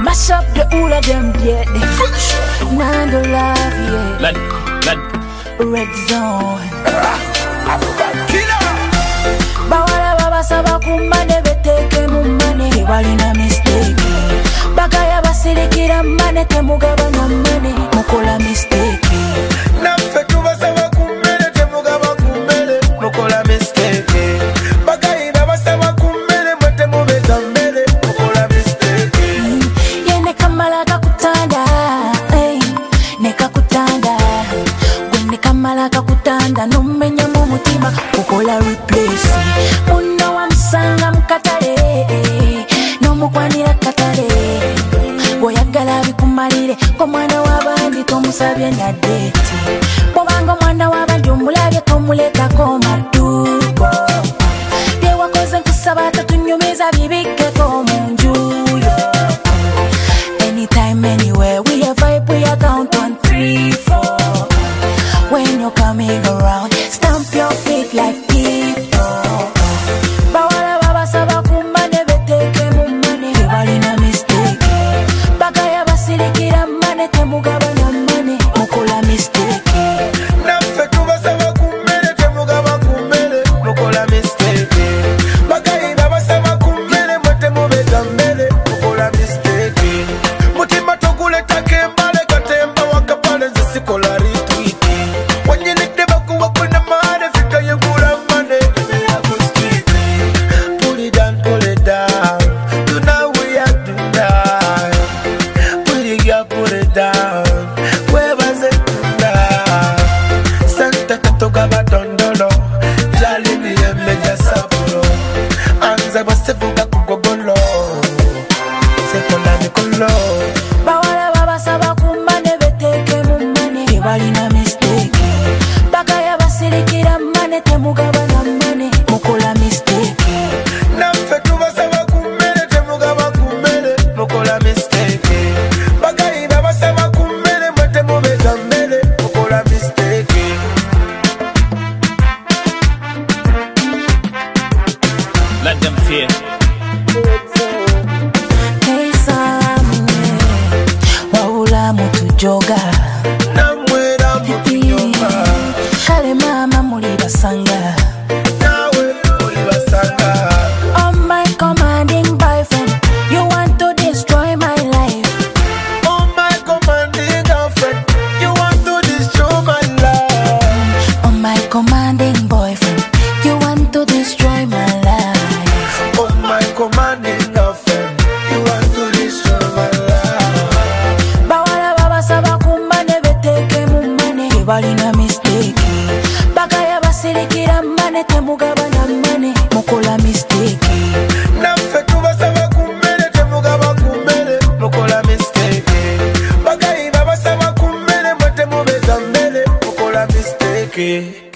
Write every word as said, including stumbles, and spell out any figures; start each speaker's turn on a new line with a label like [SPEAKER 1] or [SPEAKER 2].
[SPEAKER 1] mash up the whole of them dead. Nando love, yeah.
[SPEAKER 2] Lad, lad.
[SPEAKER 1] Red zone. Bawala baba saba kumane beteke mumane walina mistake. Bagaya basilikira mane temugaba na mane mukola mistake.
[SPEAKER 3] Nafe tuba saba kumene temugaba kumene mukola mistake. Bagaya baba saba kumene mwete mubeza mbele mukola mistake.
[SPEAKER 1] Yene kamala kakutanda, hey, neka kutanda. Gwene kamala kakutanda numenya mu mutima mukola replace. Muno wamsanga mukatale no mukwanira katale. Boyagala bikumalire ko mwana wabandi tomusabye na date. Bobanga mwana wabandi omulabye tomuleka ko madubo. Bye wakoze nkusaba tatunyumiza bibike ko munjuyo. Anytime anywhere we have vibe we are count on three four. When you're coming around stamp your feet like people. Bawala baba saba kumane beteke mumane walina mistake. Bagaya basilikira mane temugaba na mane mukola mistake.
[SPEAKER 3] Nafe tuba saba kumene temugaba kumene mukola mistake. Bagaya baba saba kumene mwete mubeza mbele mukola mistake. Mutima toguleta kembale katemba wakapale nzisikola retweet. When you lick the back up in the mud, if you can you go down money, pull it down, pull it down. You know we have to die. Pull it down, pull it down. Where was it now? Santa Katoga Batondolo, Jali ni Meja Sapuro. Anza Basefuga Kugolo, Sekola Nicolo.
[SPEAKER 1] Bawala baba saba kumane beteke mumane walina mistake. Bagaya basilikira mane temugaba na mane mukola mistake.
[SPEAKER 3] Nafe tuba saba kumene temugaba kumene mukola mistake. Bagaya baba saba kumene mwete mubeza mbele mukola mistake.
[SPEAKER 2] Let them fear.
[SPEAKER 1] Hey samwe wawula mutujoga.
[SPEAKER 3] Namwera mutunyoma
[SPEAKER 1] Kale mama muli basanga.
[SPEAKER 3] nawe uli basanga.
[SPEAKER 1] Oh my commanding boyfriend, you want to destroy my life.
[SPEAKER 3] Oh my commanding girlfriend, you want to destroy my life.
[SPEAKER 1] Oh my commanding boyfriend, you want to destroy my life.
[SPEAKER 3] Oh my commanding girlfriend, you want to destroy my life.
[SPEAKER 1] Bawala baba saba kumane beteke mumane walina mistake. Bagaya basilikira mane temugaba na mane mukola mistake.
[SPEAKER 3] Nafe tuba saba kumene temugaba kumene mukola mistake. Bagaya baba saba kumene mwete mubeza mbele mukola mistake.